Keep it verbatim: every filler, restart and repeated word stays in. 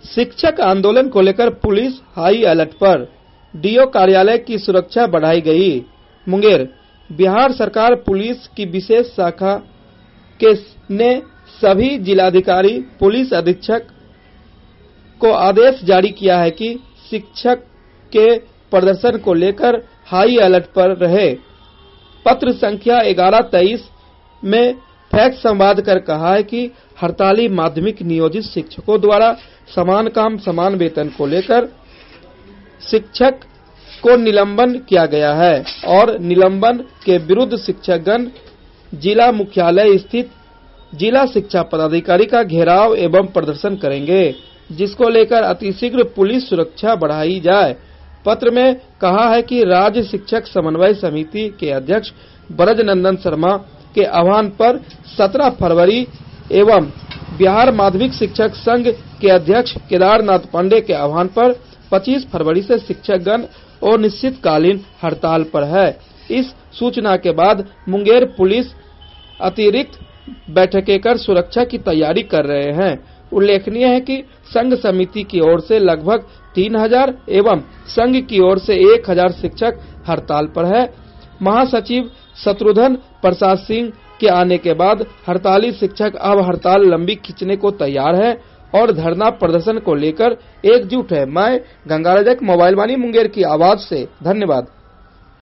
शिक्षक आंदोलन को लेकर पुलिस हाई अलर्ट पर, डीओ कार्यालय की सुरक्षा बढ़ाई गई। मुंगेर, बिहार सरकार पुलिस की विशेष शाखा के ने सभी जिलाधिकारी, पुलिस अधीक्षक को आदेश जारी किया है कि शिक्षक के प्रदर्शन को लेकर हाई अलर्ट पर रहे। पत्र संख्या ग्यारह तेईस में फैक्स संवाद कर कहा है कि हड़ताली माध्यमिक नियोजित शिक्षकों द्वारा समान काम समान वेतन को लेकर शिक्षक को निलंबन किया गया है और निलंबन के विरुद्ध शिक्षकगण जिला मुख्यालय स्थित जिला शिक्षा पदाधिकारी का घेराव एवं प्रदर्शन करेंगे, जिसको लेकर अतिशीघ्र पुलिस सुरक्षा बढ़ाई जाए। पत्र में कहा है कि राज्य शिक्षक समन्वय समिति के अध्यक्ष ब्रज नंदन शर्मा के आह्वान पर सत्रह फरवरी एवं बिहार माध्यमिक शिक्षक संघ के अध्यक्ष केदारनाथ पांडे के आह्वान पर पच्चीस फरवरी से शिक्षकगण अनिश्चितकालीन हड़ताल पर है। इस सूचना के बाद मुंगेर पुलिस अतिरिक्त बैठकें कर सुरक्षा की तैयारी कर रहे हैं। उल्लेखनीय है कि संघ समिति की ओर से लगभग तीन हजार एवं संघ की ओर से एक हजार शिक्षक हड़ताल पर है। महासचिव शत्रुघ्न प्रसाद सिंह के आने के बाद हड़ताली शिक्षक अब हड़ताल लंबी खींचने को तैयार है और धरना प्रदर्शन को लेकर एकजुट है। मैं गंगा रजक, मोबाइल वाणी मुंगेर की आवाज से धन्यवाद।